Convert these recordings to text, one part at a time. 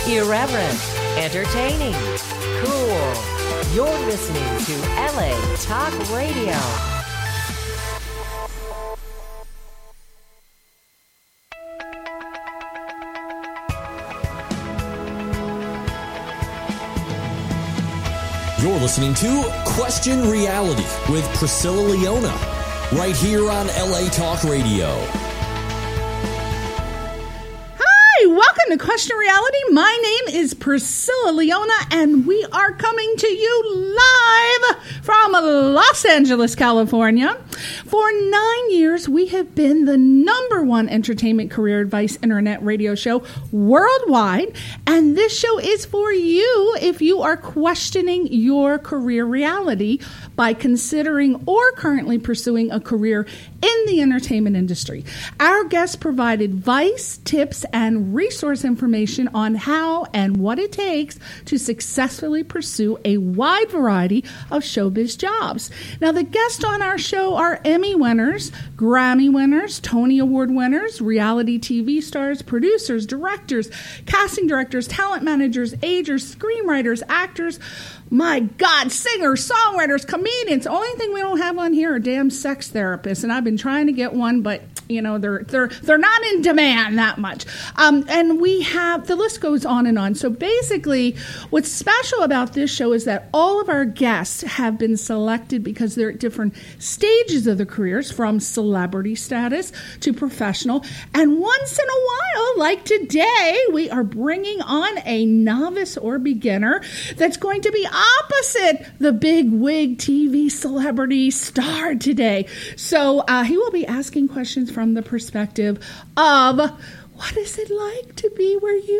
Irreverent, entertaining, cool. You're listening to LA Talk Radio. You're listening to Question Reality with Priscilla Leona, right here on LA Talk Radio. Hi, welcome to Question Reality. My name is Priscilla Leona, and we are coming to you live from Los Angeles, California. For 9 years, we have been the #1 entertainment career advice internet radio show worldwide, and this show is for you if you are questioning your career reality by considering or currently pursuing a career in the entertainment industry. Our guests provide advice, tips, and resource information on how and what it takes to successfully pursue a wide variety of showbiz jobs. Now, the guests on our show are Emmy winners, Grammy winners, Tony Award winners, reality TV stars, producers, directors, casting directors, talent managers, agents, screenwriters, actors, my God, singers, songwriters, comedians. The only thing we don't have on here are damn sex therapists, and I've been trying to get one, but you know they're not in demand that much. And we have, the list goes on and on. So basically, what's special about this show is that all of our guests have been selected because they're at different stages of their careers, from celebrity status to professional. And once in a while, like today, we are bringing on a novice or beginner that's going to be opposite the big wig TV celebrity star today. So he will be asking questions from the perspective of, what is it like to be where you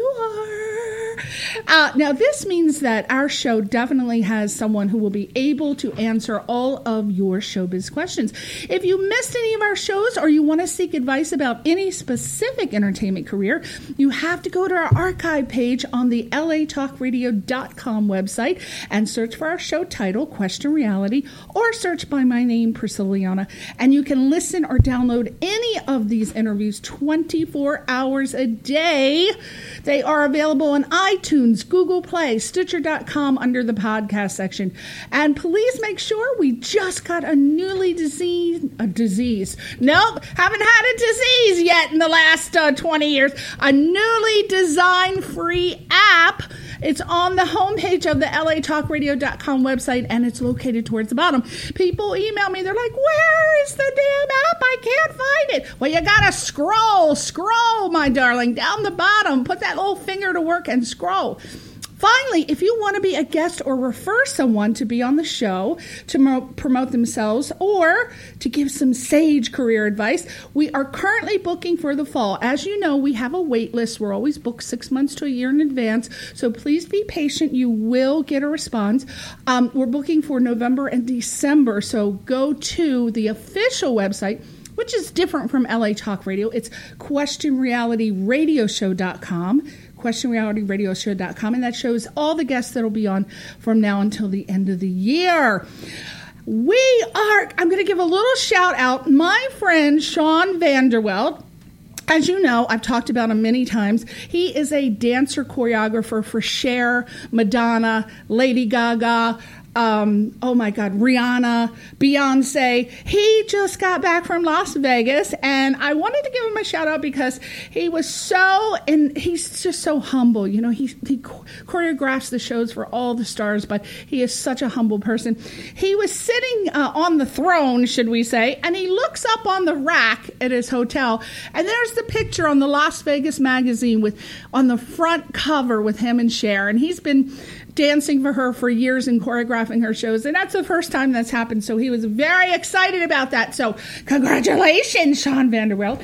are? Now, this means that our show definitely has someone who will be able to answer all of your showbiz questions. If you missed any of our shows or you want to seek advice about any specific entertainment career, you have to go to our archive page on the latalkradio.com website and search for our show title, Question Reality, or search by my name, Priscilla Leona, and you can listen or download any of these interviews 24 hours a day. They are available on iTunes, Google Play, Stitcher.com under the podcast section. And please make sure, we just got a newly disease. Nope, haven't had a disease yet in the last 20 years. A newly designed free app. It's on the homepage of the latalkradio.com website, and it's located towards the bottom. People email me. They're like, where is the damn app? I can't find it. Well, you got to scroll, my darling, down the bottom. Put that little finger to work and scroll. Finally, if you want to be a guest or refer someone to be on the show to promote themselves or to give some sage career advice, we are currently booking for the fall. As you know, we have a wait list. We're always booked 6 months to a year in advance, so please be patient. You will get a response. We're booking for November and December, so go to the official website, which is different from LA Talk Radio. It's questionrealityradioshow.com. questionrealityradioshow.com, and that shows all the guests that will be on from now until the end of the year. I'm going to give a little shout out. My friend Sean Vanderwelt, as you know, I've talked about him many times. He is a dancer choreographer for Cher, Madonna, Lady Gaga, oh my God, Rihanna, Beyonce. He just got back from Las Vegas, and I wanted to give him a shout out because he's just so humble. You know, he choreographs the shows for all the stars, but he is such a humble person. He was sitting on the throne, should we say, and he looks up on the rack at his hotel, and there's the picture on the Las Vegas magazine on the front cover with him and Cher, and he's been dancing for her for years and choreographing her shows, and that's the first time that's happened, so he was very excited about that. So congratulations, Sean Vanderwelt.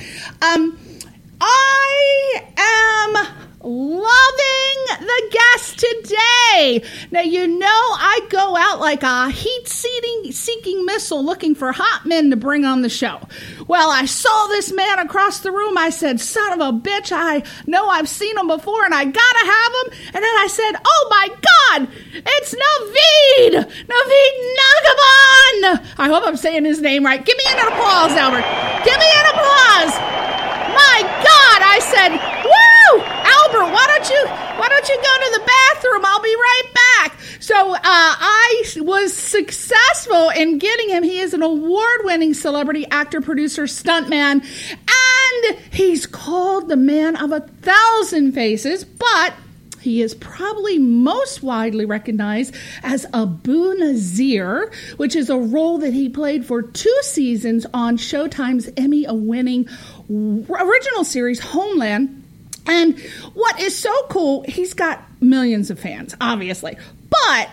I am loving the guest today. Now, you know I go out like a heat-seeking missile looking for hot men to bring on the show. Well, I saw this man across the room. I said, son of a bitch, I know I've seen him before, and I gotta have him. And then I said, oh my God, it's Naveed Nagaban. I hope I'm saying his name right. Give me an applause, Albert. Give me an applause. My God, I said, woo! Albert, why don't you Why don't you go to the bathroom? I'll be right back. So I was successful in getting him. He is an award-winning celebrity actor, producer, stuntman, and he's called the man of 1,000 faces, but he is probably most widely recognized as Abu Nazir, which is a role that he played for 2 seasons on Showtime's Emmy-winning original series Homeland. And what is so cool, he's got millions of fans, obviously. But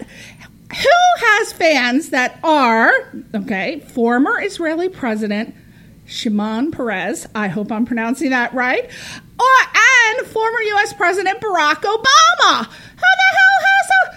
who has fans that are, former Israeli President Shimon Peres, I hope I'm pronouncing that right, and former U.S. President Barack Obama. Who the hell has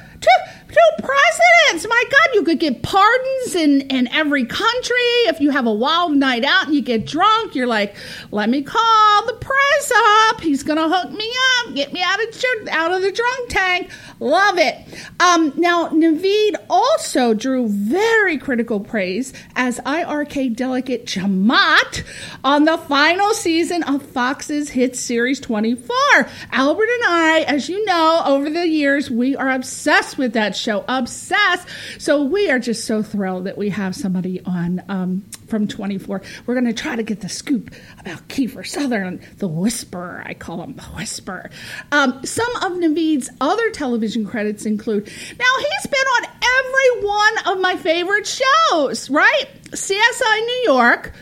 two presidents? My God, you could get pardons in every country. If you have a wild night out and you get drunk, you're like, let me call the press up. He's going to hook me up, get me out of the drunk tank. Love it. Now, Naveed also drew very critical praise as IRK delegate Jamaat on the final season of Fox's hit series 24. Albert and I, as you know, over the years, we are obsessed with that show. Obsessed. So we are just so thrilled that we have somebody on from 24. We're going to try to get the scoop about Kiefer Sutherland, the Whisperer. I call him the Whisperer. Some of Naveed's other television credits include, now he's been on every one of my favorite shows, right? CSI New York,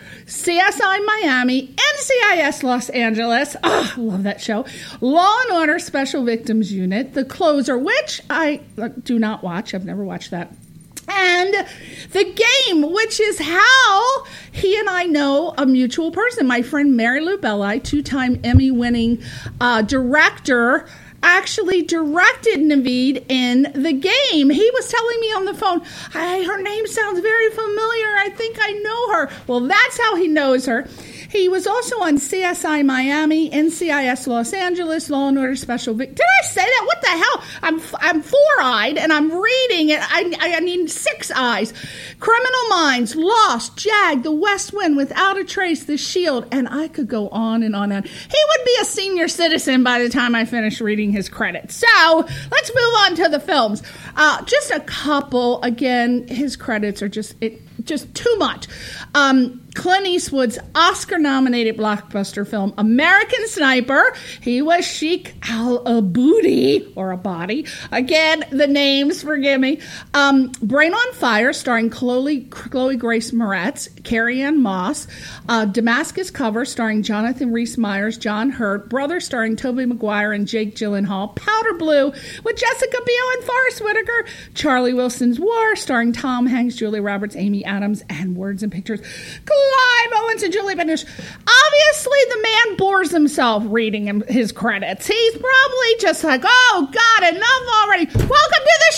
CSI Miami, NCIS Los Angeles. Oh, I love that show. Law and Order Special Victims Unit, The Closer, which I do not watch. I've never watched that. And The Game, which is how he and I know a mutual person. My friend Mary Lou Belli, 2-time Emmy-winning director, actually directed Naveed in The Game. He was telling me on the phone, her name sounds very familiar. I think I know her. Well, that's how he knows her. He was also on CSI Miami, NCIS Los Angeles, Law and Order Special Victims. Did I say that? What the hell? I'm 4-eyed and I'm reading it. I need 6 eyes. Criminal Minds, Lost, Jag, The West Wind, Without a Trace, The Shield, and I could go on and on and on. He would be a senior citizen by the time I finish reading his credits. So let's move on to the films. Just a couple. Again, his credits are just too much. Clint Eastwood's Oscar-nominated blockbuster film, American Sniper. He was Sheik al-Abudi, or Abadi. Again, the names, forgive me. Brain on Fire, starring Chloe Grace Moretz, Carrie-Anne Moss. Damascus Cover, starring Jonathan Rhys-Meyers, John Hurt. Brother, starring Tobey Maguire and Jake Gyllenhaal. Powder Blue, with Jessica Biel and Forrest Whitaker. Charlie Wilson's War, starring Tom Hanks, Julia Roberts, Amy Adams, and Words and Pictures. Clive Owens and Julie Bendish. Obviously, the man bores himself reading his credits. He's probably just like, oh, God, enough already. Welcome to the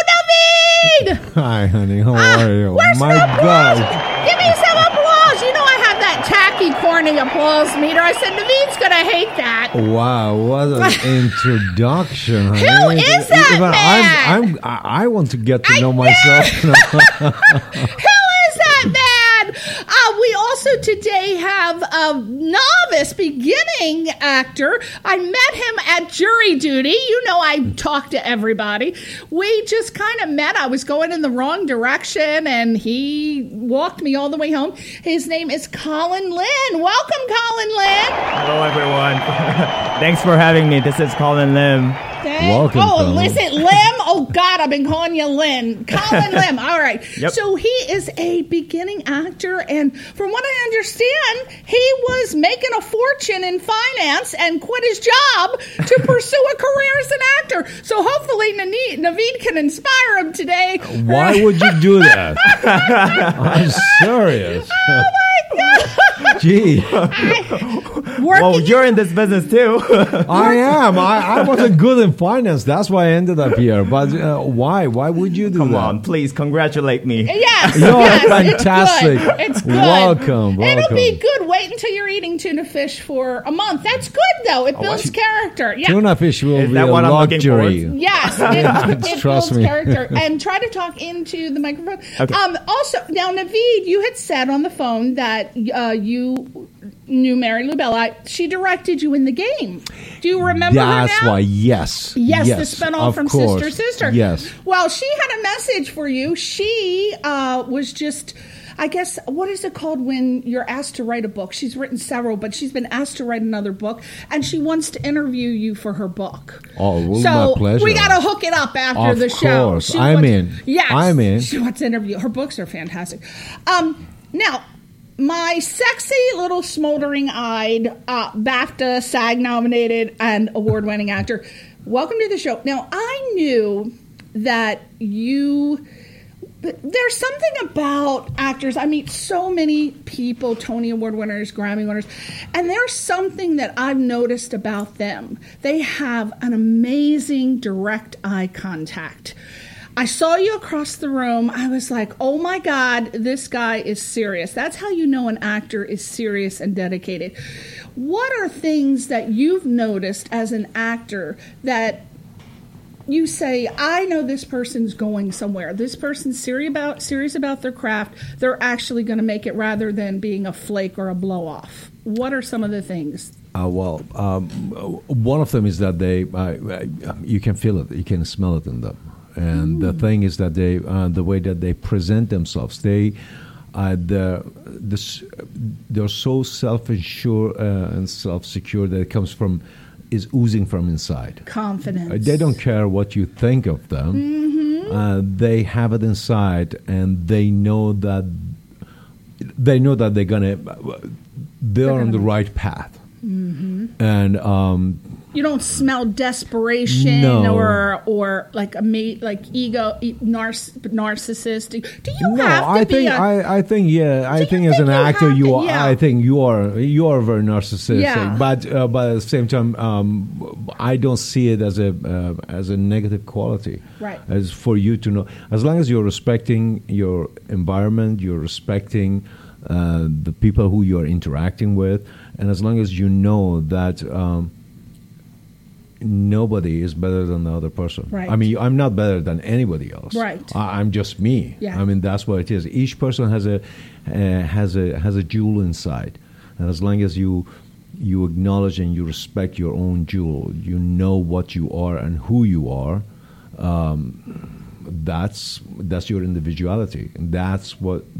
show, Naveed! Hi, honey. How are you? Where's My some applause? God. Give me some applause. You know I have that tacky, corny applause meter. I said, Naveed's going to hate that. Wow, what an introduction, honey. Who is that man? I want to get to know myself. Who is that man? We also today have a novice beginning actor. I met him at jury duty. You know, I talk to everybody. We just kind of met. I was going in the wrong direction, and he walked me all the way home. His name is Colin Lynn. Welcome, Colin Lynn. Hello, everyone. Thanks for having me. This is Colin Lim. Welcome, Colin. Is it Lim? Oh, God, I've been calling you Lynn. Colin Lim. All right. Yep. So he is a beginning actor, and from what I understand, he was making a fortune in finance and quit his job to pursue a career as an actor. So hopefully Naveed can inspire him today. Why would you do that? I'm serious. Oh, my God. Gee. Well, you're in this business, too. I am. I wasn't good in finance. That's why I ended up here. But why? Why would you do that? Come on, please congratulate me. Yes. You're fantastic. It's good. Welcome. It'll be good. Wait until you're eating tuna fish for a month. That's good, though. It builds character. Yeah. Tuna fish will Is be that a what I'm looking luxury. for? Yes, it Trust builds me. character. And try to talk into the microphone. Okay. Also, now, Naveed, you had said on the phone that knew Mary Lou Bell. She directed you in The Game. Do you remember her That's now? why, yes. Yes, the spinoff from course. Sister Sister. Yes. Well, she had a message for you. She was just, I guess, what is it called when you're asked to write a book? She's written several, but she's been asked to write another book, and she wants to interview you for her book. Oh, well, so my pleasure. we got to hook it up after Of the show. course. She I'm wants- in. Yes. I'm in. She wants to interview. Her books are fantastic. Now, my sexy little smoldering-eyed, BAFTA, SAG-nominated, and award-winning actor, welcome to the show. Now, I knew that there's something about actors. I meet so many people, Tony Award winners, Grammy winners, and there's something that I've noticed about them. They have an amazing direct eye contact. I saw you across the room. I was like, oh my God, this guy is serious. That's how you know an actor is serious and dedicated. What are things that you've noticed as an actor that you say, I know this person's going somewhere. This person's serious about their craft. They're actually going to make it rather than being a flake or a blow-off. What are some of the things? One of them is that you can feel it. You can smell it in them. And the thing is that the way that they present themselves, they're so self-assured and self-secure that it is oozing from inside. Confidence. They don't care what you think of them. They have it inside, and they know that they're on the right path. And you don't smell desperation or like narcissist. Do you have to be? I think as an actor I think you are very narcissistic. Yeah. But at the same time, I don't see it as a negative quality. Right. As for you to know, as long as you're respecting your environment, you're respecting the people who you are interacting with, and as long as you know that. Nobody is better than the other person. Right. I mean, I'm not better than anybody else. Right. I'm just me. Yeah. I mean, that's what it is. Each person has a jewel inside, and as long as you acknowledge and you respect your own jewel, you know what you are and who you are. That's your individuality. That's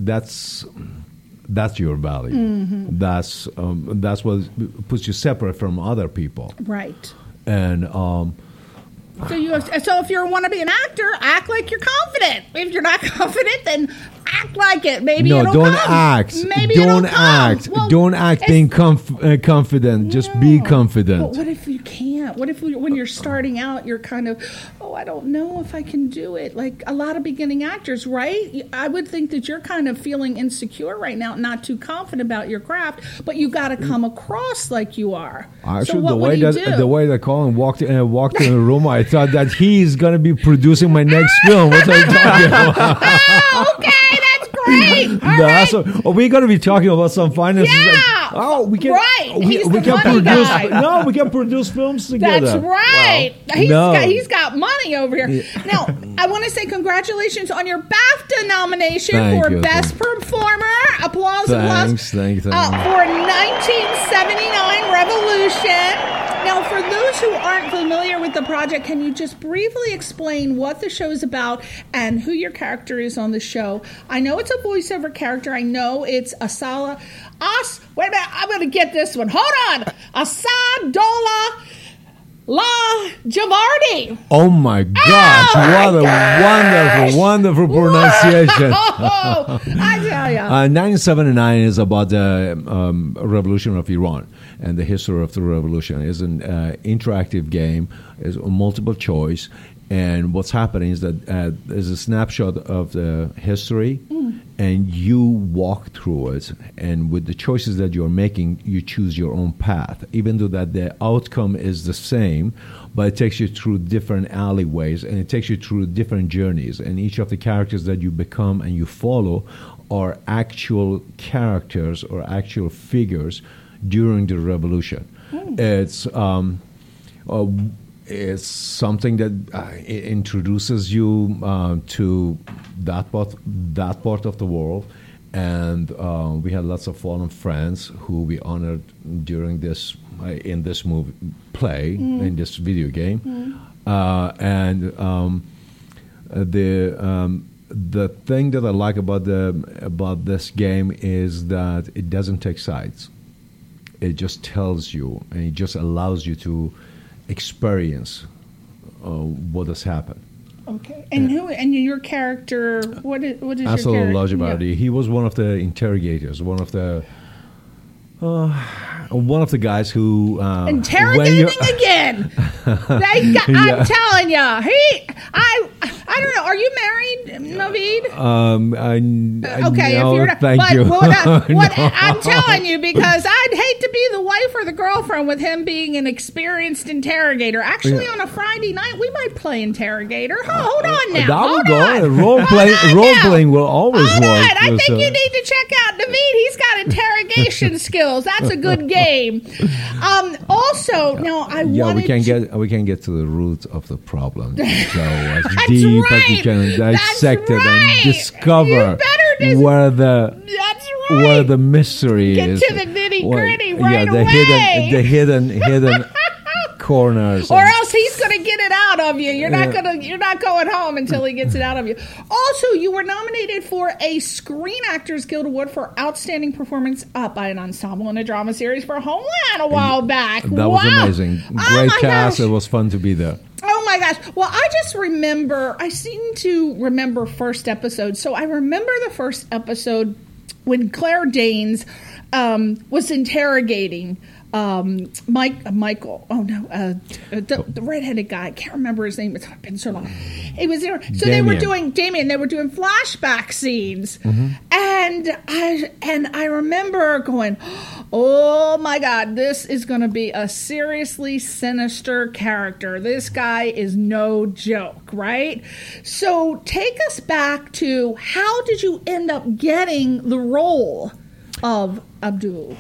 your value. That's what puts you separate from other people. Right. And so if you want to be an actor, act like you're confident. If you're not confident, then act like it. Maybe it'll don't come. act. Maybe don't it'll come. act. Well, don't act being confident. Just be confident. But what if you can't? What if when you're starting out, you're kind of, I don't know if I can do it. Like a lot of beginning actors, right? I would think that you're kind of feeling insecure right now, not too confident about your craft, but you got to come across like you are. Actually, so the way that Colin walked in the room, I thought that he's going to be producing my next film. What are you talking about? Oh, okay, that's great. All right. We're going to be talking about some finances. Yeah. We can. Right. We can money produce. guy. No, we can produce films together. That's right. Wow. He's got money over here. Yeah. Now, I want to say congratulations on your BAFTA nomination for Best Performer. Applause. Thanks. For 1979 Revolution. Now, for those who aren't familiar with the project, can you just briefly explain what the show is about and who your character is on the show? I know it's a voiceover character. I know it's wait a minute, I'm going to get this one. Hold on. Asadola La Javardi. Oh my gosh, what a wonderful pronunciation. I tell you. 1979 is about the revolution of Iran and the history of the revolution. It's an interactive game, it's multiple choice, and what's happening is that there's a snapshot of the history, and you walk through it, and with the choices that you're making, you choose your own path, even though that the outcome is the same, but it takes you through different alleyways, and it takes you through different journeys, and each of the characters that you become and you follow are actual characters or actual figures during the revolution. It's something that it introduces you to that part of the world, and we had lots of fallen friends who we honored during this in this movie play in this video game, and the thing that I like about this game is that it doesn't take sides. It just tells you, and it just allows you to experience what has happened. Okay. And your character? What is your Asolo character? Lajibardi. He was one of the interrogators, one of the guys who interrogating again. I'm telling you, I don't know. Are you married, Naveed? Okay, no, if you're not, thank you. I'm telling you, because I'd hate to be the wife or the girlfriend with him being an experienced interrogator. Actually, on a Friday night, we might play interrogator. Hold on now. That Hold will go. on. Role playing will always Hold work. on. I think you need to check out Naveed. He's got interrogation skills. That's a good game. Also, now I wanted we can get to the root of the problem. So as That's deep as we right. can dissect it right. and discover where the mystery Get is. to the nitty-gritty right the away. hidden corners. Or else he's going to get it out of you. You're not going home until he gets it out of you. Also, you were nominated for a Screen Actors Guild Award for Outstanding Performance by an ensemble in a drama series for Homeland a while back. That was amazing. Great cast. Gosh. It was fun to be there. Oh my gosh. Well, I seem to remember first episode. So I remember the first episode when Claire Danes was interrogating Michael. Oh no, the redheaded guy. I can't remember his name. It's been so long. He was there. So Damien. They were doing flashback scenes, and I remember going, "Oh my God, this is going to be a seriously sinister character. This guy is no joke, right?" So take us back to how did you end up getting the role of Abdul?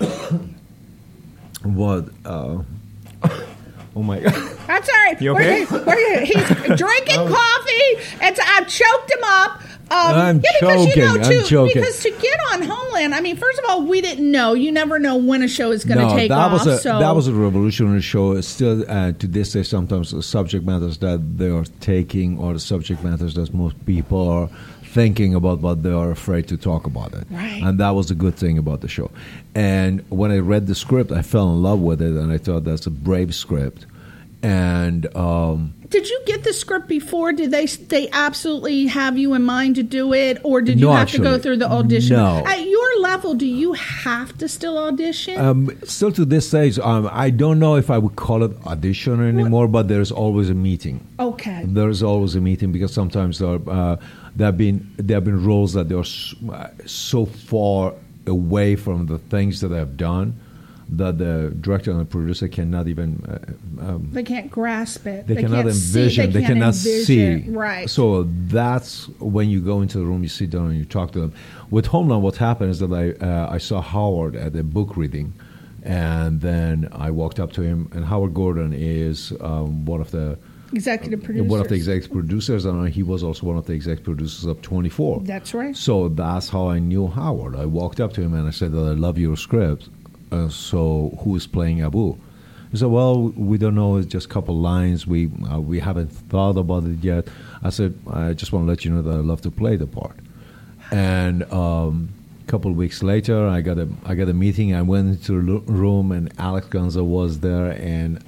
What? Oh my God! That's all right. You okay? He's drinking coffee. I've choked him up. I'm joking. I'm joking. Because to get on Homeland, I mean, first of all, we didn't know. You never know when a show is going to take off. That was a revolutionary show. It's still, to this day, sometimes the subject matters that they are taking or the subject matters that most people are thinking about, but they are afraid to talk about it. Right. And that was a good thing about the show. And when I read the script, I fell in love with it, and I thought that's a brave script. And did you get the script before? Did they absolutely have you in mind to do it, or did you have to go through the audition? No. At your level, do you have to still audition? Still to this stage, I don't know if I would call it audition anymore, but there's always a meeting. Okay. There's always a meeting because sometimes there have been roles that they're so far away from the things that I've done that the director and the producer cannot even they can't grasp it. They cannot envision. They cannot see. Right. So that's when you go into the room, you sit down and you talk to them. With Homeland, what happened is that I saw Howard at a book reading, and then I walked up to him. And Howard Gordon is one of the executive producers. One of the executive producers, and he was also one of the executive producers of 24. That's right. So that's how I knew Howard. I walked up to him and I said that I love your script. So who is playing Abu? He said, well, we don't know. It's just a couple lines. We haven't thought about it yet. I said, I just want to let you know that I love to play the part. And a couple of weeks later, I got a meeting. I went into the room, and Alex Gonza was there, and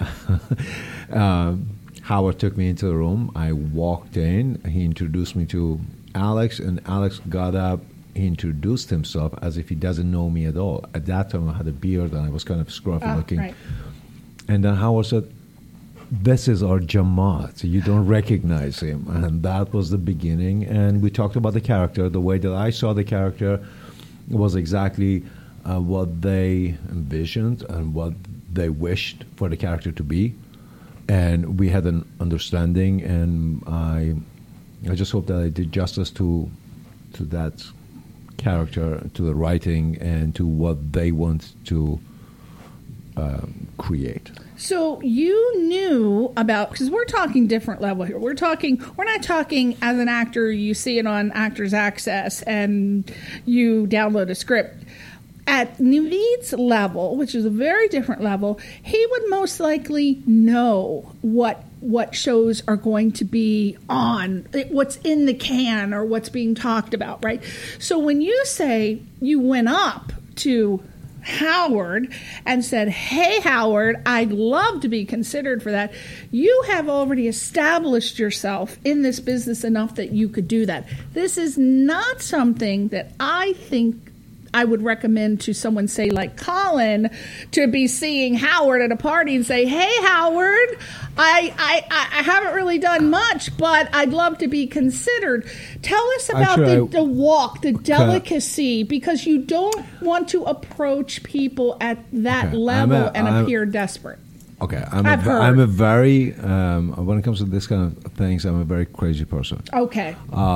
Howard took me into the room. I walked in. He introduced me to Alex, and Alex got up. He introduced himself as if he doesn't know me at all. At that time, I had a beard, and I was kind of scruffy looking. Right. And then Howard said, this is our Jamaat. You don't recognize him. And that was the beginning. And we talked about the character. The way that I saw the character was exactly what they envisioned and what they wished for the character to be. And we had an understanding. And I just hope that I did justice to that character, to the writing, and to what they want to create. So you knew about, because we're talking different level here. We're not talking as an actor, you see it on Actors Access and you download a script. At Naveed's level, which is a very different level, he would most likely know what shows are going to be on, what's in the can or what's being talked about, right? So when you say you went up to Howard and said, "Hey, Howard, I'd love to be considered for that," you have already established yourself in this business enough that you could do that. This is not something that I think I would recommend to someone, say, like Colin, to be seeing Howard at a party and say, "Hey, Howard, I haven't really done much, but I'd love to be considered." Tell us about the walk, the delicacy, because you don't want to approach people at that level and appear desperate. Okay, I'm a very, when it comes to this kind of things, I'm a very crazy person. Okay.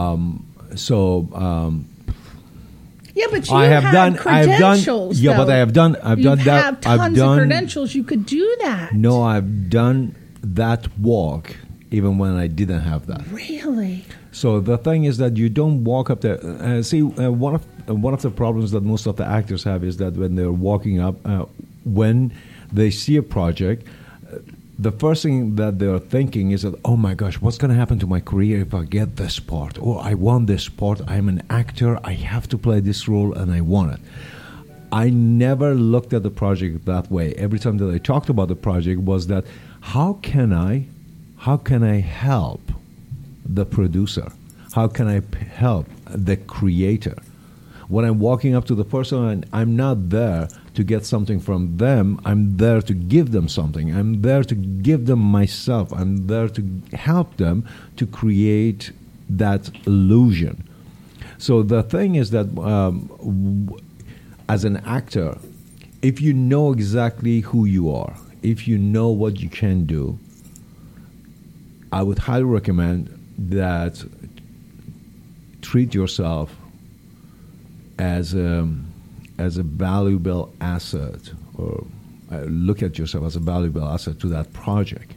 Yeah, but you have credentials. But I've done that. You have tons of credentials. You could do that. No, I've done that walk even when I didn't have that. Really? So the thing is that you don't walk up there. One of the problems that most of the actors have is that when they're walking up, when they see a project, the first thing that they're thinking is that, "Oh my gosh, what's going to happen to my career if I get this part? Oh, I want this part. I'm an actor. I have to play this role, and I want it." I never looked at the project that way. Every time that I talked about the project was that, how can I help the producer? How can I help the creator? When I'm walking up to the person, I'm not there to get something from them. I'm there to give them something. I'm there to give them myself. I'm there to help them to create that illusion. So the thing is that as an actor, if you know exactly who you are, if you know what you can do, I would highly recommend that treat yourself as a valuable asset, or look at yourself as a valuable asset to that project.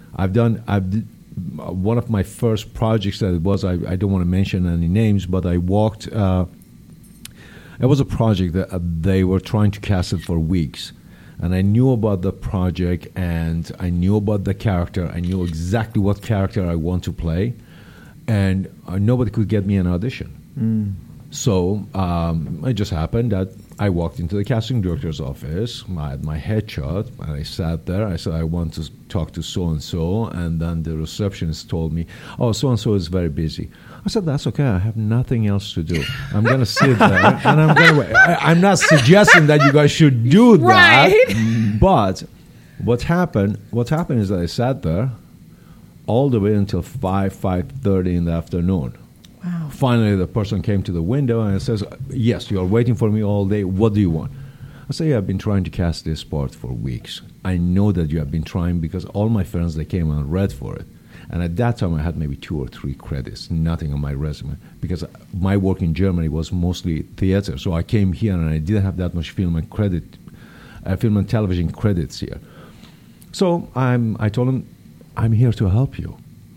One of my first projects that it was, I don't want to mention any names, but I walked, it was a project that they were trying to cast it for weeks. And I knew about the project, and I knew about the character. I knew exactly what character I want to play, and nobody could get me an audition. So it just happened that I walked into the casting director's office. I had my headshot, and I sat there. I said, "I want to talk to so-and-so." And then the receptionist told me, "Oh, so-and-so is very busy." I said, "That's okay. I have nothing else to do. I'm going to sit there, and I'm going to wait." I'm not suggesting that you guys should do that. Right. But what happened is that I sat there all the way until 5:30 in the afternoon. Wow. Finally, the person came to the window and says, "Yes, you're waiting for me all day. What do you want?" I say, "I've been trying to cast this part for weeks. I know that you have been trying because all my friends, they came and read for it. And at that time, I had maybe 2 or 3 credits, nothing on my resume, because my work in Germany was mostly theater. So I came here and I didn't have that much film and television credits here. So I told him, "I'm here to help you.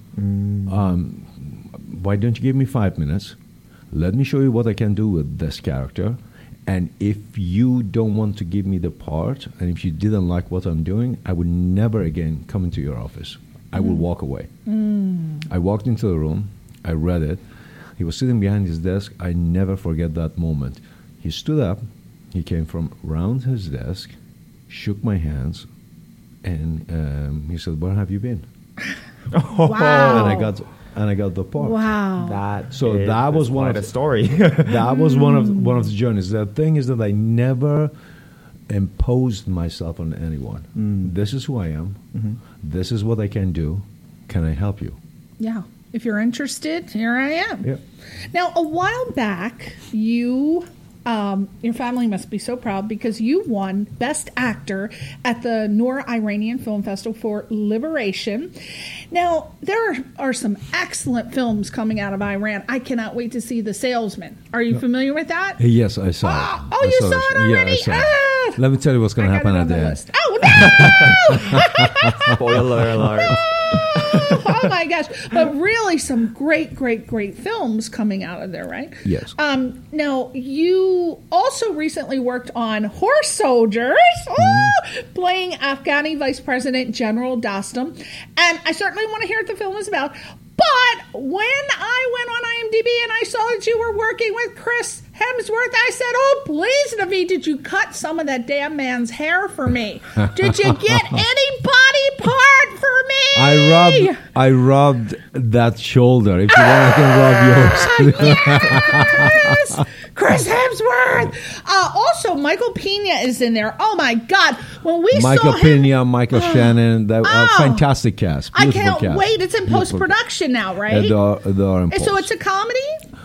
Why don't you give me 5 minutes? Let me show you what I can do with this character. And if you don't want to give me the part, and if you didn't like what I'm doing, I would never again come into your office. I will walk away." I walked into the room. I read it. He was sitting behind his desk. I never forget that moment. He stood up. He came from around his desk, shook my hands, and he said, "Where have you been?" Wow. And I got the part. Wow. That was one of the story. That was one of the journeys. The thing is that I never imposed myself on anyone. This is who I am. This is what I can do. Can I help you? Yeah. If you're interested, here I am. Yeah. Now, a while back, you, your family must be so proud because you won Best Actor at the Noor Iranian Film Festival for Liberation. Now, there are some excellent films coming out of Iran. I cannot wait to see The Salesman. Are you familiar with that? Yes, I saw it. Oh, you saw it already? Yeah, I saw it. Let me tell you what's going to happen at the end. Oh, Spoiler alert. Oh my gosh. But really some great films coming out of there, right? Yes. Now, you also recently worked on Horse Soldiers, playing Afghani Vice President General Dostum. And I certainly want to hear what the film is about. But when I went on IMDb and I saw that you were working with Chris Hemsworth, I said, oh, please, Naveed, did you cut some of that damn man's hair for me? Did you get any body part for me? I rubbed that shoulder. If you want, I can rub yours. Yes! Chris Hemsworth! Also, Michael Pena is in there. Oh, my God. When we Michael saw him... Pena, Michael Shannon, fantastic cast. I Beautiful can't cast. wait. It's in post-production now, right? They are in post. So it's a comedy?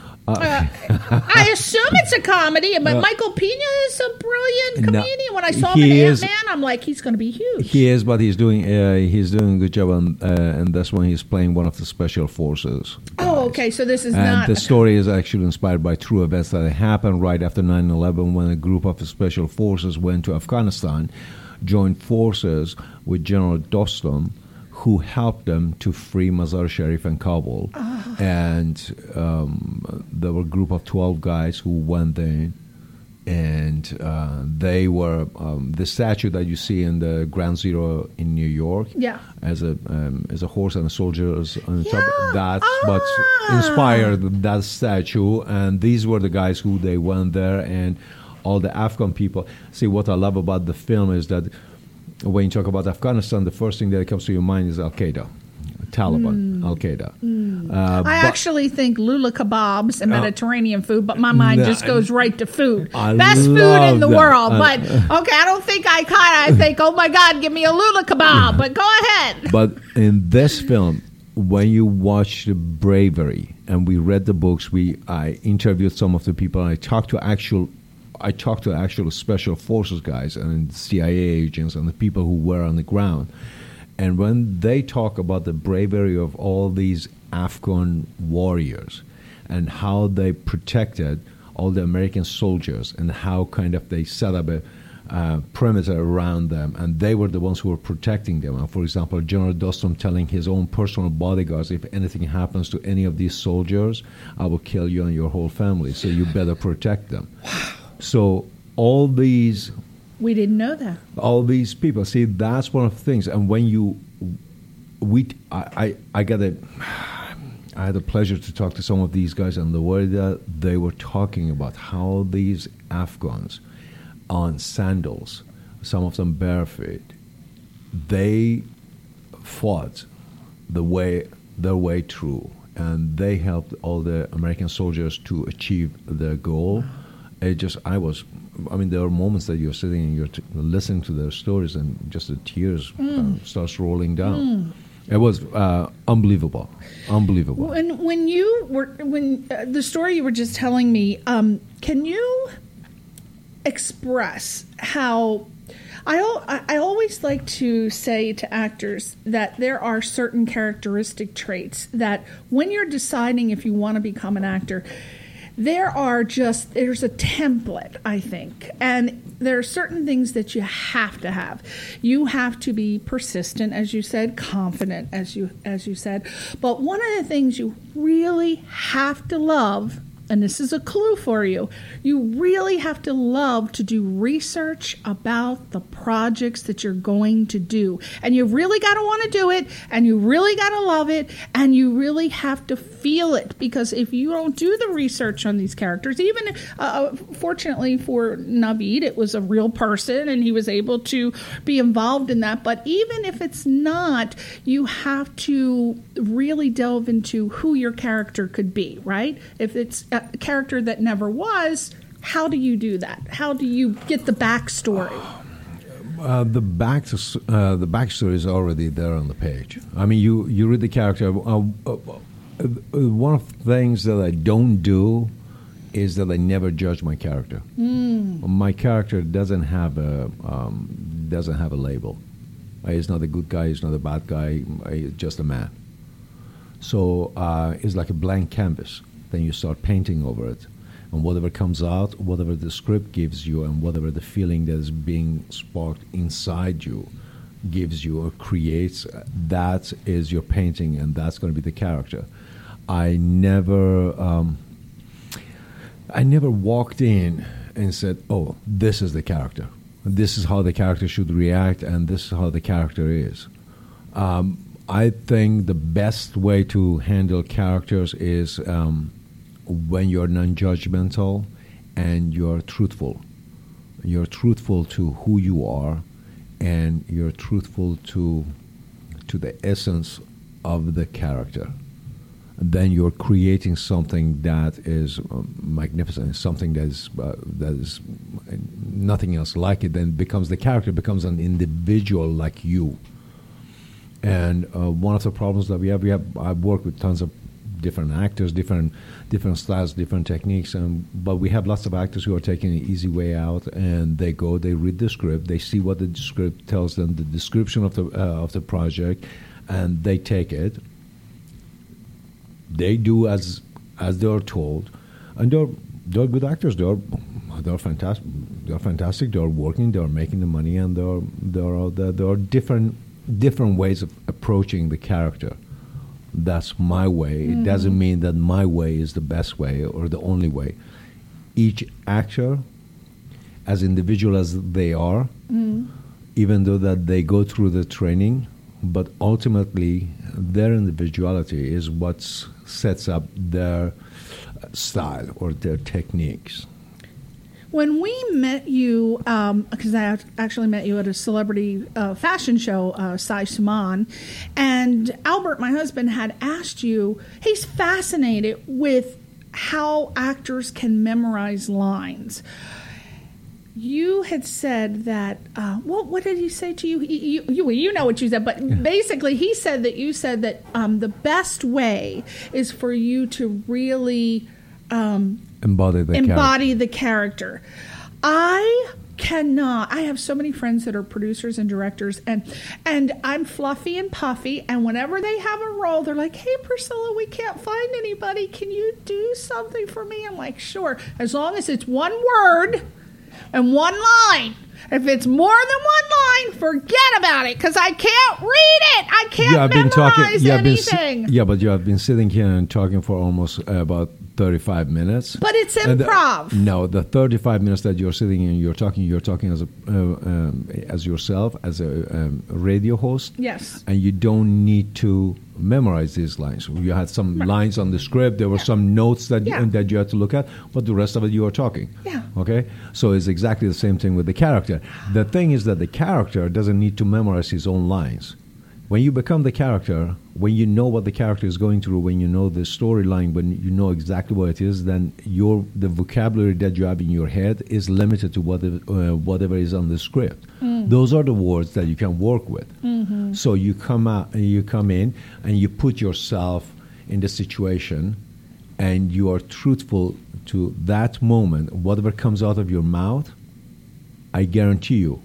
I assume it's a comedy, but Michael Pena is a brilliant comedian. When I saw him in Ant-Man, I'm like, he's going to be huge. He is, but he's doing a good job, and that's when he's playing one of the special forces. Oh, okay, so this is and not... the story is actually inspired by true events that happened right after 9/11, when a group of the special forces went to Afghanistan, joined forces with General Dostum, who helped them to free Mazar-e-Sharif and Kabul. And there were a group of 12 guys who went there, and they were the statue that you see in the Ground Zero in New York, as a horse and a soldier on top. That's what inspired that statue, and these were the guys who they went there, and all the Afghan people. See, what I love about the film is that when you talk about Afghanistan, the first thing that comes to your mind is Al-Qaeda, Taliban, Al-Qaeda. I actually think lula kebabs and Mediterranean food, but my mind just goes right to food. Best food in the world. But, okay, I don't think I think, oh, my God, give me a lula kebab. But go ahead. But in this film, when you watch the Bravery, and we read the books, I interviewed some of the people, and I talked to actual special forces guys and CIA agents and the people who were on the ground. And when they talk about the bravery of all these Afghan warriors and how they protected all the American soldiers and how kind of they set up a perimeter around them, and they were the ones who were protecting them. And for example, General Dostum telling his own personal bodyguards, if anything happens to any of these soldiers, I will kill you and your whole family, so you better protect them. So all these... We didn't know that. All these people. See, that's one of the things. And when I had the pleasure to talk to some of these guys, and the way that they were talking about how these Afghans on sandals, some of them barefoot, they fought their way through, and they helped all the American soldiers to achieve their goal. There are moments that you're sitting and you're listening to their stories, and just the tears starts rolling down. It was unbelievable. When the story you were just telling me, can you express how? I always like to say to actors that there are certain characteristic traits that when you're deciding if you want to become an actor, there's a template, I think, and there are certain things that you have to have. You have to be persistent, as you said, confident, as you said. But one of the things you really have to love, and this is a clue for you, you really have to love to do research about the projects that you're going to do. And you really got to want to do it, and you really got to love it, and you really have to feel it. Because if you don't do the research on these characters, even fortunately for Naveed, it was a real person, and he was able to be involved in that. But even if it's not, you have to really delve into who your character could be, right? If it's a character that never was, how do you do that? How do you get the backstory? The backstory is already there on the page. I mean, you read the character. One of the things that I don't do is that I never judge my character. My character doesn't have a label. He's not a good guy. He's not a bad guy. He's just a man. So it's like a blank canvas. Then you start painting over it. And whatever comes out, whatever the script gives you, and whatever the feeling that is being sparked inside you gives you or creates, that is your painting, and that's going to be the character. I never walked in and said, "Oh, this is the character. This is how the character should react, and this is how the character is." I think the best way to handle characters is when you're non-judgmental and you're truthful. You're truthful to who you are, and you're truthful to the essence of the character. Then you're creating something that is magnificent, something that is nothing else like it. Then the character becomes an individual like you. And one of the problems that we have, I've worked with tons of different actors, different styles, different techniques, but we have lots of actors who are taking an easy way out, and they read the script, they see what the script tells them, the description of the project, and they take it. They do as they're told, and they're good actors. They're fantastic. They're fantastic. They're working. They're making the money, and there are different ways of approaching the character. That's my way. It doesn't mean that my way is the best way or the only way. Each actor, as individual as they are, even though that they go through the training, but ultimately their individuality is what sets up their style or their techniques. When we met you, because I actually met you at a celebrity fashion show, Sai Suman, and Albert, my husband, had asked you, he's fascinated with how actors can memorize lines. You had said that, what did he say to you? You know what you said, but basically he said that you said that the best way is for you to really embody the character. I cannot. I have so many friends that are producers and directors, and I'm fluffy and puffy, and whenever they have a role, they're like, "Hey, Priscilla, we can't find anybody. Can you do something for me?" I'm like, "Sure, as long as it's one word and one line. If it's more than one line, forget about it, because I can't read it. I can't memorize anything." But you have been sitting here and talking for almost about 35 minutes. But it's improv. No, the 35 minutes that you're sitting and you're talking as yourself, as a radio host. Yes. And you don't need to memorize these lines. You had some lines on the script. There were some notes that you had to look at, but the rest of it you are talking. Yeah. Okay? So it's exactly the same thing with the character. The thing is that the character doesn't need to memorize his own lines. When you become the character, when you know what the character is going through, when you know the storyline, when you know exactly what it is, then the vocabulary that you have in your head is limited to whatever is on the script. Those are the words that you can work with. Mm-hmm. So you come in and you put yourself in the situation, and you are truthful to that moment. Whatever comes out of your mouth, I guarantee you,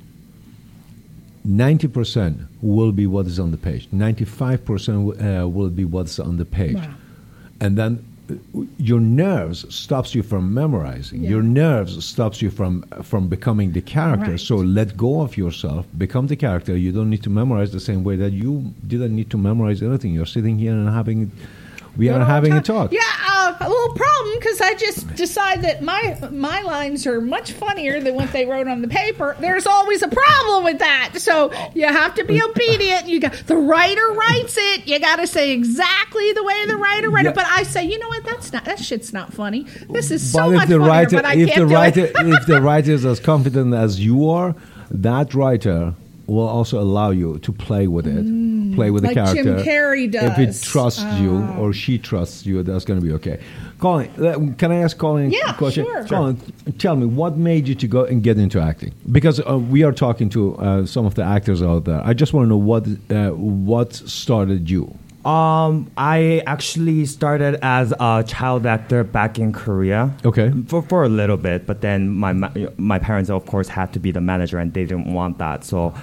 90% will be what is on the page. 95% will be what's on the page. Wow. And then your nerves stops you from memorizing. Yeah. Your nerves stops you from becoming the character. Right. So let go of yourself, become the character. You don't need to memorize the same way that you didn't need to memorize anything. You're sitting here and having a talk. Yeah, a little problem, because I just decide that my lines are much funnier than what they wrote on the paper. There's always a problem with that. So you have to be obedient. The writer writes it. You got to say exactly the way the writer wrote it. But I say, you know what? That shit's not funny. This is so much funnier, but I can't do it. If the writer is as confident as you are, that writer will also allow you to play with it, play with the character. Jim Carrey does. If it trusts you or she trusts you, that's going to be okay. Colin, can I ask Colin a question? Sure. Colin, tell me, what made you to go and get into acting? Because we are talking to some of the actors out there. I just want to know what started you. I actually started as a child actor back in Korea. Okay. For a little bit, but then my parents, of course, had to be the manager, and they didn't want that. So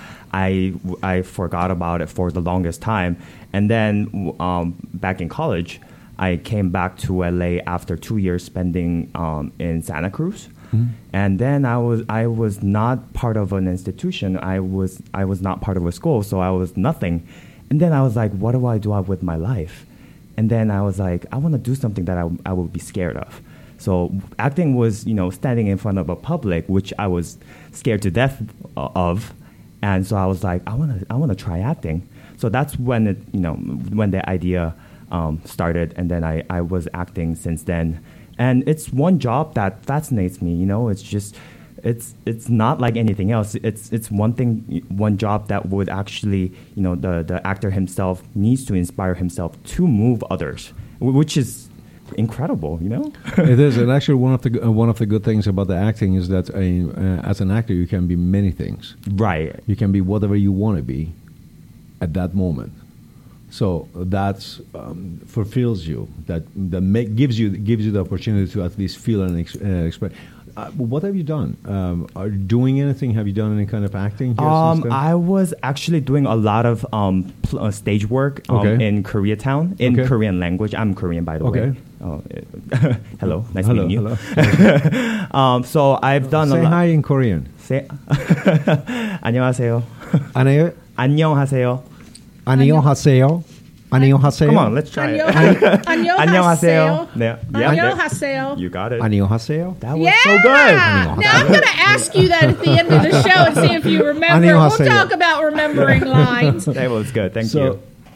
I forgot about it for the longest time. And then back in college, I came back to LA after 2 years spending in Santa Cruz. And then I was not part of an institution. I was not part of a school, so I was nothing. And then I was like, what do I do with my life? And then I was like, I want to do something that I would be scared of. So acting was, standing in front of a public, which I was scared to death of. And so I was like, I want to try acting. So that's when when the idea started, and then I was acting since then. And it's one job that fascinates me. It's just it's not like anything else. It's one job that would actually the actor himself needs to inspire himself to move others, which is incredible. It is, and actually one of the good things about the acting is that as an actor you can be many things. Right. You can be whatever you want to be at that moment. So that's fulfills you. That gives you the opportunity to at least feel and express. What have you done? Are you doing anything? Have you done any kind of acting here since then? I was actually doing a lot of stage work in Koreatown in Korean language. I'm Korean, by the way. Hello, nice meeting you. Hello. So I've done Say a lot. hi in Korean. Say 안녕하세요. 안녕하세요. 안녕하세요. 안녕하세요. 안녕하세요. Come on, let's try it. 안녕하세요. 네. 안녕하세요. You got it. 안녕하세요. That was so good. Now I'm going to ask you that at the end of the show and see if you remember. We'll 안녕하세요. talk about remembering lines. That was good. Thank you.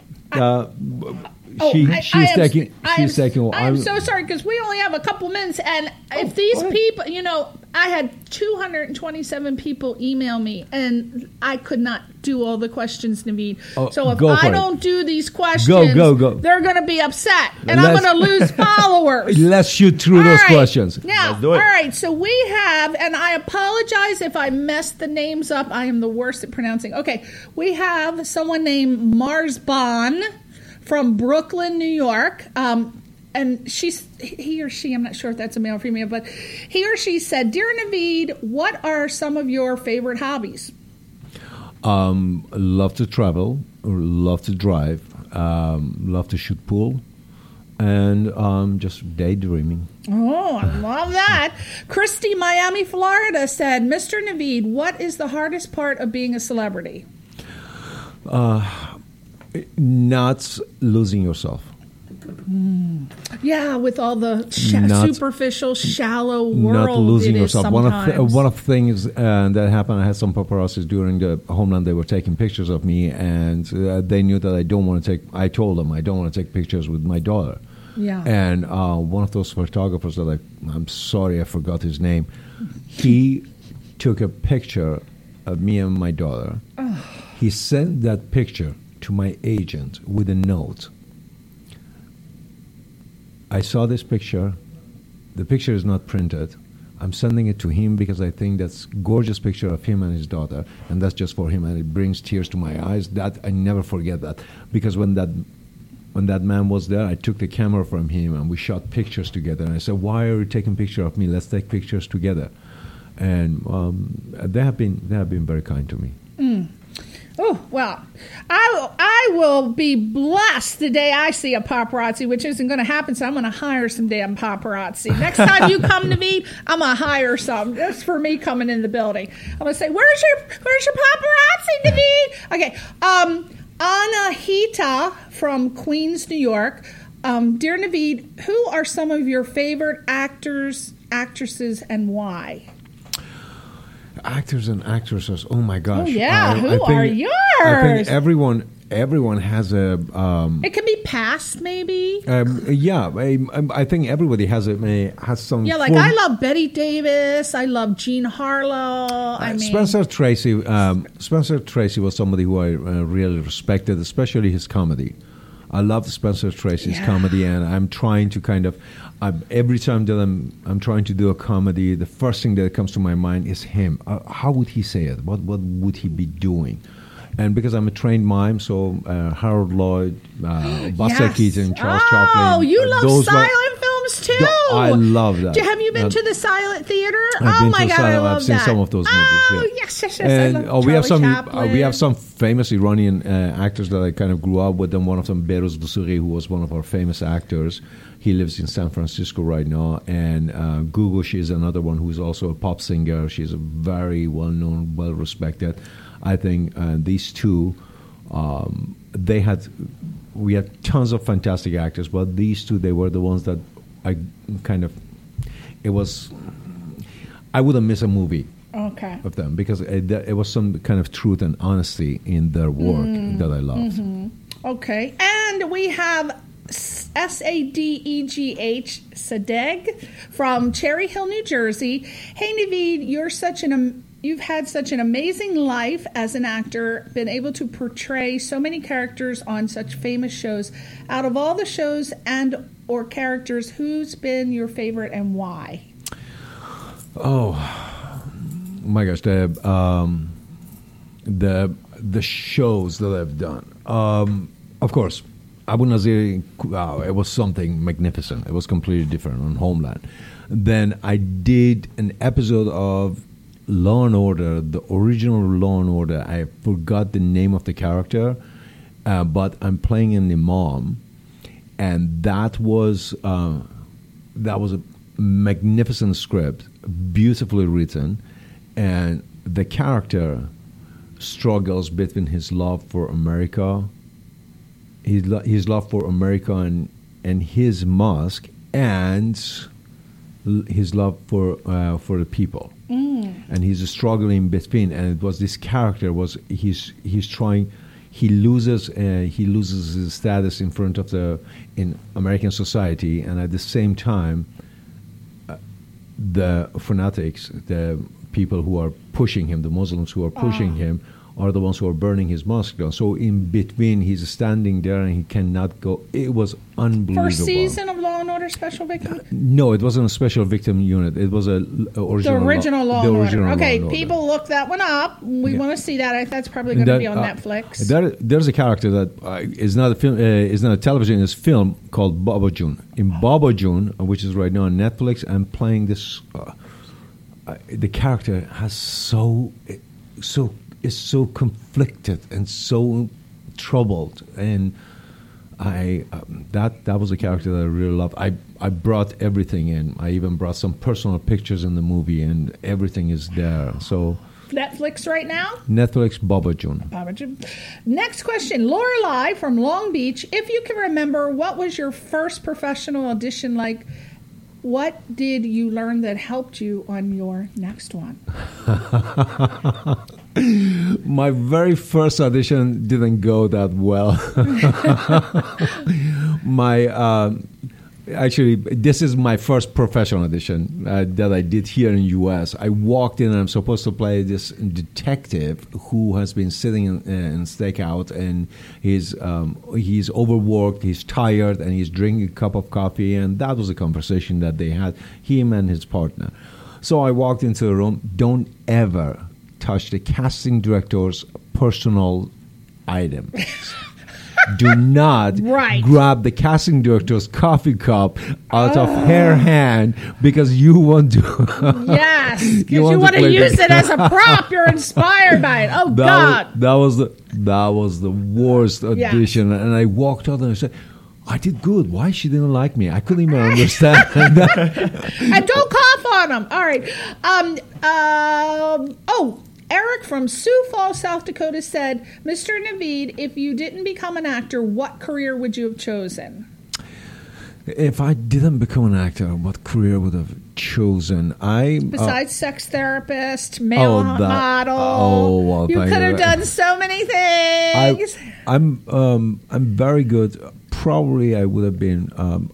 I'm so sorry because we only have a couple minutes, and if these people, I had 227 people email me, and I could not do all the questions, Naveed. So if I don't do these questions, go. They're going to be upset, and I'm going to lose followers. Let's shoot through those questions. Now, Let's do it. all right, so we have, and I apologize if I messed the names up. I am the worst at pronouncing. Okay, we have someone named Marsbon from Brooklyn, New York. And he or she, I'm not sure if that's a male or female, but he or she said, Dear Naveed, what are some of your favorite hobbies? Love to travel, love to drive, love to shoot pool, and just daydreaming. Oh, I love that. Christy, Miami, Florida said, Mr. Naveed, what is the hardest part of being a celebrity? Not losing yourself. Yeah, with all the superficial, shallow world. Not losing it is yourself. sometimes. One of the things that happened, I had some paparazzi during the Homeland. They were taking pictures of me, and they knew that I told them I don't want to take pictures with my daughter. Yeah. And one of those photographers, I'm sorry, I forgot his name. He took a picture of me and my daughter. He sent that picture to my agent with a note. I saw this picture. The picture is not printed. I'm sending it to him because I think that's a gorgeous picture of him and his daughter, and that's just for him, and it brings tears to my eyes. That I never forget that, because when that man was there, I took the camera from him and we shot pictures together. And I said, "Why are you taking a picture of me? Let's take pictures together." And they have been very kind to me. Oh, well, I will be blessed the day I see a paparazzi, which isn't going to happen, so I'm going to hire some damn paparazzi. Next time you come to me, I'm going to hire some. That's for me coming in the building. I'm going to say, where's your paparazzi, Naveed? Okay, Anahita from Queens, New York. Dear Naveed, who are some of your favorite actors, actresses, and why? Actors and actresses. Oh my gosh! Oh yeah, who are yours? I think everyone has a. It can be past, maybe. Yeah, I think everybody has some. Yeah, like I love Betty Davis. I love Jean Harlow. Spencer Tracy. Spencer Tracy was somebody who I really respected, especially his comedy. I love Spencer Tracy's comedy, and I'm trying to kind of. Every time that I'm trying to do a comedy, the first thing that comes to my mind is him. How would he say it? What would he be doing? And because I'm a trained mime, so Harold Lloyd, Buster Keaton, Charles Chaplin. Oh, you love silent film films too. I love that. Have you been to the silent theater? I've been my to God, silent, I love I've seen that. some of those Oh, movies. yes. And I love we have Charlie some Chaplin. famous Iranian actors that I kind of grew up with. And one of them, Behrouz Vossoughi, who was one of our famous actors. He lives in San Francisco right now. And Gugu, is another one who's also a pop singer. She's a very well-known, well-respected. I think these two, we had tons of fantastic actors, but these two, they were the ones that I wouldn't miss a movie Okay. of them because it was some kind of truth and honesty in their work that I loved. Okay. And we have Sadegh Sadegh from Cherry Hill, New Jersey. Hey, Naveed, you've had such an amazing life as an actor, been able to portray so many characters on such famous shows. Out of all the shows and or characters, who's been your favorite and why? Oh my gosh, the shows that I've done. Of course, Abu Nazir, it was something magnificent. It was completely different on Homeland. Then I did an episode of Law and Order, the original Law and Order. I forgot the name of the character, but I'm playing an imam, and that was a magnificent script, beautifully written, and the character struggles between his love for America, his love for America and his mosque, and his love for the people. And he's struggling between, and it was this character he loses his status in front of in American society, and at the same time the fanatics, the people who are pushing him, the Muslims who are pushing him, are the ones who are burning his mosque down. So in between, he's standing there and he cannot go. It was unbelievable. First season of Law and Order Special Victim? No, it wasn't a special victim unit. It was a original. The original Law and Order. Okay, Law and Order. people look that one up. We want to see that. That's probably going to be on Netflix. There's a character that is not a film. Is not a television. It's a film called Baba June. In Baba June, which is right now on Netflix, I'm playing this. The character has is so conflicted and so troubled, and that was a character that I really loved. I brought everything in. I even brought some personal pictures in the movie, and everything is there. So Netflix right now? Netflix, Baba June. Next question, Lorelei from Long Beach. If you can remember, what was your first professional audition like? What did you learn that helped you on your next one? My very first audition didn't go that well. Actually, this is my first professional audition that I did here in the U.S. I walked in and I'm supposed to play this detective who has been sitting in stakeout, and he's overworked, he's tired, and he's drinking a cup of coffee, and that was a conversation that they had, him and his partner. So I walked into the room. Don't ever touch the casting director's personal items. Do not grab the casting director's coffee cup out of her hand because you want to. Yes, because you want to use it as a prop. You're inspired by it. Oh, God. That was the worst audition. And I walked out and I said, I did good. Why she didn't like me? I couldn't even understand that. And don't cough on them. All right. Eric from Sioux Falls, South Dakota said, Mr. Naveed, if you didn't become an actor, what career would you have chosen? If I didn't become an actor, what career would I have chosen? Besides sex therapist, male model, you could have done so many things. I'm very good. Probably I would have been.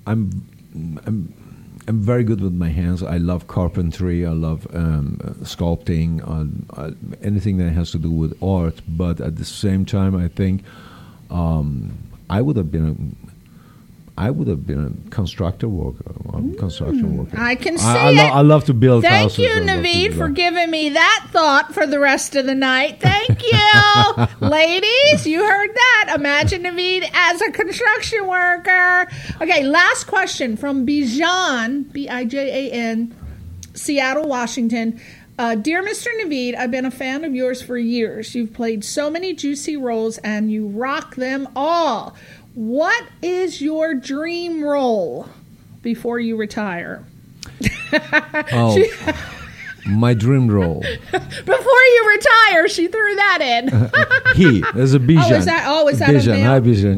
I'm very good with my hands. I love carpentry. I love sculpting. Anything that has to do with art. But at the same time, I think I would have been I would have been a construction worker. I can see I love to build houses. Thank you, Naveed, for giving me that thought for the rest of the night. Thank you. Ladies, you heard that. Imagine Naveed as a construction worker. Okay, last question from Bijan, Bijan, Seattle, Washington. Dear Mr. Naveed, I've been a fan of yours for years. You've played so many juicy roles and you rock them all. What is your dream role before you retire? My dream role. Before you retire, she threw that in. There's a Bijan. Is that Bijan. a male? Hi, Bijan.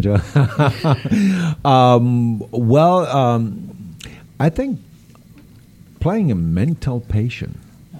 I think playing a mental patient.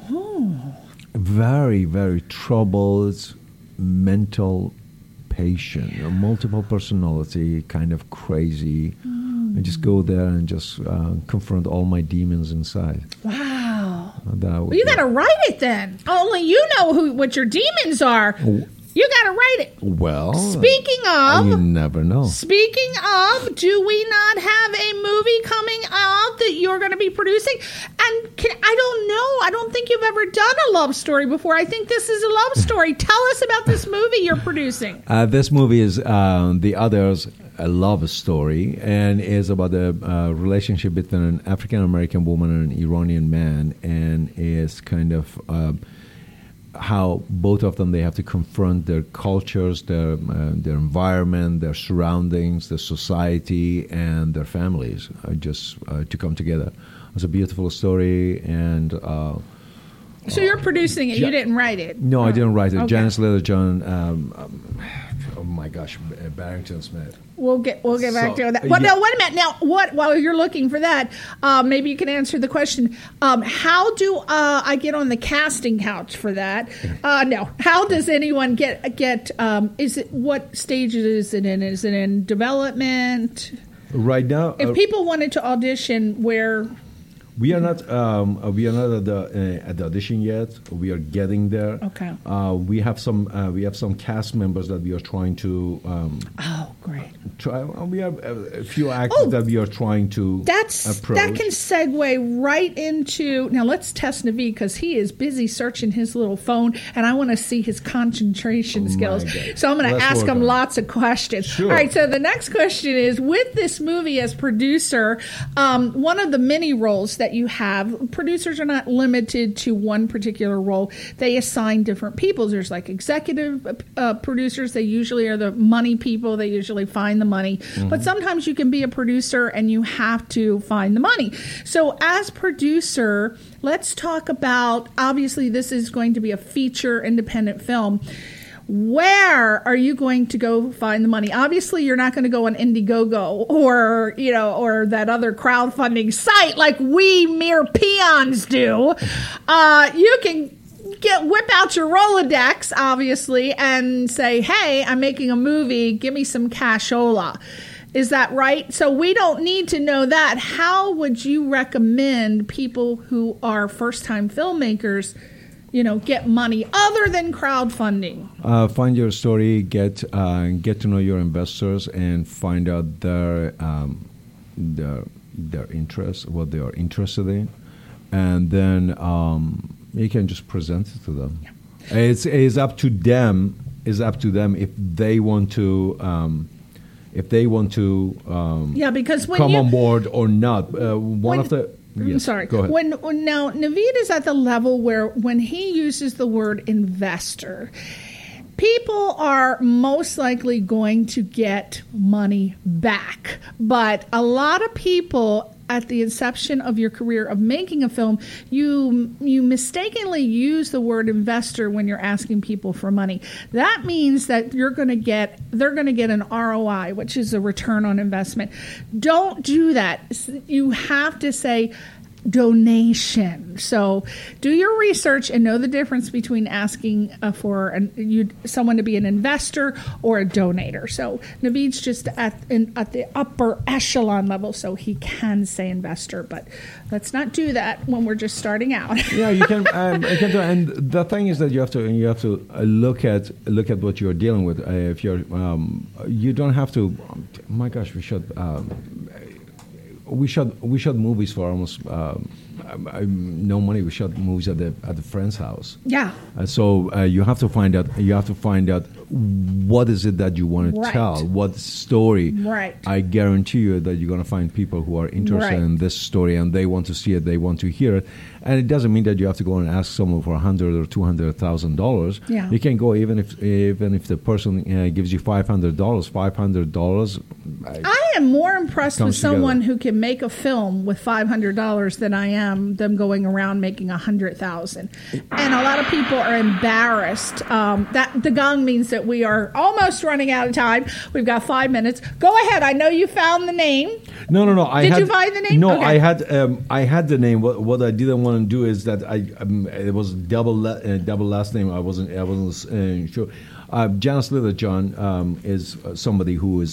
Very, very troubled mental patient, multiple personality, kind of crazy. I just go there and just confront all my demons inside. Wow. Well, you got to write it then. Only you know what your demons are. You got to write it. Well, speaking of, you never know. Speaking of, do we not have a movie coming out that you're going to be producing? And I don't know. I don't think you've ever done a love story before. I think this is a love story. Tell us about this movie you're producing. This movie is The Others, a love story, and is about the relationship between an African American woman and an Iranian man, and is kind of how both of them, they have to confront their cultures, their environment, their surroundings, their society, and their families, just to come together. It's a beautiful story, and so you're producing it. You didn't write it. No, I didn't write it. Okay. Janice Littlejohn. Oh my gosh, Barrington Smith. We'll get back to that. Well, no, wait a minute. Now, while you're looking for that, maybe you can answer the question. How do I get on the casting couch for that? No. How does anyone get? Is it, what stage is it in? Is it in development? Right now, if people wanted to audition, where? We are not at the audition yet. We are getting there. Okay. We have some cast members that we are trying to. Great. We have a few actors that we are trying to approach. That can segue right into, now let's test Naveed because he is busy searching his little phone and I want to see his concentration skills. So I'm going to ask him lots of questions. Sure. All right, so the next question is, with this movie as producer, one of the many roles that you have, producers are not limited to one particular role. They assign different people. There's like executive producers. They usually are the money people. They usually find the money. Mm-hmm. But sometimes you can be a producer and you have to find the money. So as producer, let's talk about, obviously this is going to be a feature independent film. Where are you going to go find the money? Obviously, you're not going to go on Indiegogo or that other crowdfunding site like we mere peons do. You can whip out your Rolodex, obviously, and say, hey, I'm making a movie. Give me some cashola. Is that right? So we don't need to know that. How would you recommend people who are first-time filmmakers, get money other than crowdfunding? Find your story, get to know your investors, and find out their interests, what they are interested in, and then you can just present it to them. Yeah. It's up to them. It's up to them if they want to. Because when come on board or not. I'm sorry. Go ahead. When now Naveed is at the level where when he uses the word investor, people are most likely going to get money back. But a lot of people at the inception of your career of making a film, you mistakenly use the word investor when you're asking people for money. That means that they're going to get an ROI, which is a return on investment. Don't do that. You have to say donation. So do your research and know the difference between asking for someone to be an investor or a donator. So Naveed's just at the upper echelon level, so he can say investor, but let's not do that when we're just starting out. Yeah, you can. You can do, and the thing is that you have to look at what you're dealing with. If you're, you don't have to. Oh my gosh, we should we shot movies for almost no money. We shot movies at the friend's house. Yeah. So you have to find out. You have to find out what is it that you want to Right. tell. What story? Right. I guarantee you that you're going to find people who are interested Right. in this story and they want to see it. They want to hear it. And it doesn't mean that you have to go and ask someone for $100,000 or $200,000. Yeah. You can go even if the person gives you $500. $500. I am more impressed with Comes together. someone who can make a film with $500 than I am them going around making $100,000. And a lot of people are embarrassed. That the gong means that we are almost running out of time. We've got 5 minutes. Go ahead. I know you found the name. No. Did you find the name? No, Okay. I had the name. What I didn't want to do is that it was double last name. I wasn't sure. Janice Littlejohn is somebody who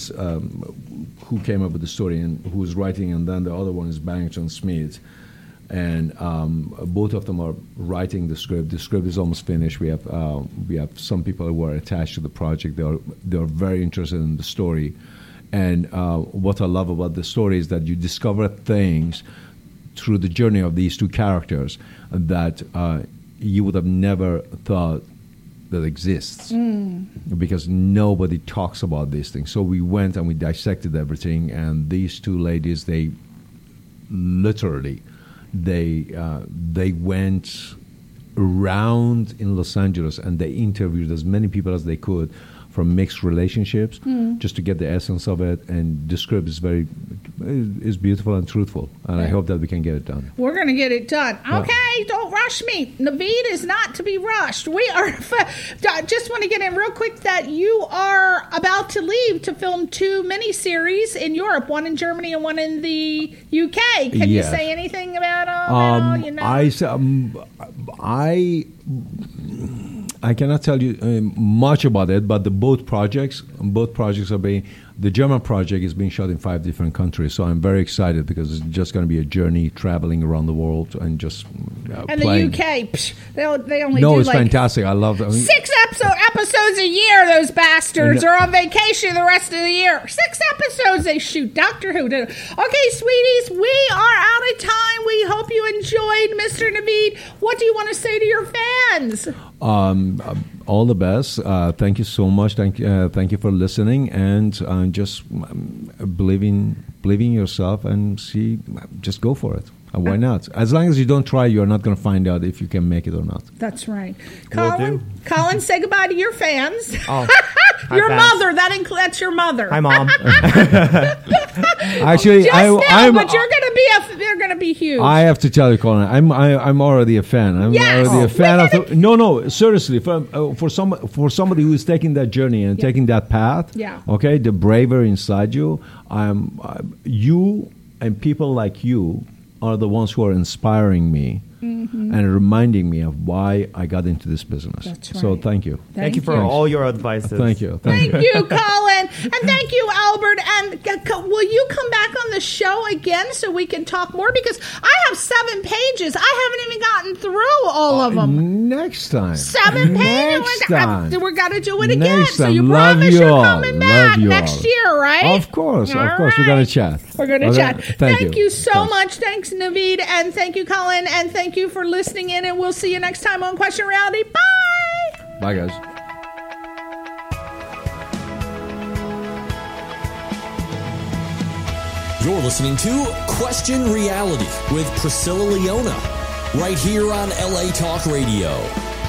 came up with the story and who is writing, and then the other one is Barrington Smith. And both of them are writing the script. The script is almost finished. We have some people who are attached to the project. They are very interested in the story. And what I love about the story is that you discover things through the journey of these two characters that you would have never thought that exists, because nobody talks about these things. So we went and we dissected everything, and these two ladies, they literally they went around in Los Angeles and they interviewed as many people as they could from mixed relationships, just to get the essence of it. And the script is beautiful and truthful, and I hope that we can get it done. We're going to get it done. Okay, don't rush me. Naveed is not to be rushed. We are. Just want to get in real quick that you are about to leave to film 2 miniseries in Europe, one in Germany and one in the UK. Can you Yes. say anything about all that? I cannot tell you much about it, but both projects are being. The German project is being shot in 5 different countries, so I'm very excited because it's just going to be a journey traveling around the world and just And playing. the UK, they only No, do it's like fantastic. I love that. 6 episodes a year. Those bastards And- are on vacation the rest of the year. 6 episodes they shoot. Doctor Who did it. Okay, sweeties, we are out of time. We hope you enjoyed Mr. Naveed. What do you want to say to your fans? All the best. Thank you so much. Thank you for listening, and just believe in yourself and just go for it. Why not? As long as you don't try, you're not going to find out if you can make it or not. That's right. Will do. Colin, say goodbye to your fans. Oh, hi, Your fans. mother. That's your mother. Hi, Mom. Actually, They're gonna be huge. I have to tell you, Colin, I'm already a fan. I'm Yes. already a fan We of gotta- No, seriously, for somebody who is taking that journey and taking that path. Yeah. Okay, the bravery inside you. You and people like you are the ones who are inspiring me and reminding me of why I got into this business. That's So right. thank you. Thank you for all your advice. Thank you. Thank you, Colin. And thank you, Albert. And will you come back on the show again so we can talk more? Because I have 7 pages. I haven't even gotten through all of them. Next time. 7 pages. Next time. We're going to do it again. Next So time. you Love promise you you're all. coming Love back you next all. year, right? Of course. All We're going right. to chat. We're going to Okay, chat. Thank you so Thanks. much. Thanks, Naveed. And thank you, Colin. And thank you for listening in. And we'll see you next time on Question Reality. Bye. Bye, guys. You're listening to Question Reality with Priscilla Leona, right here on LA Talk Radio.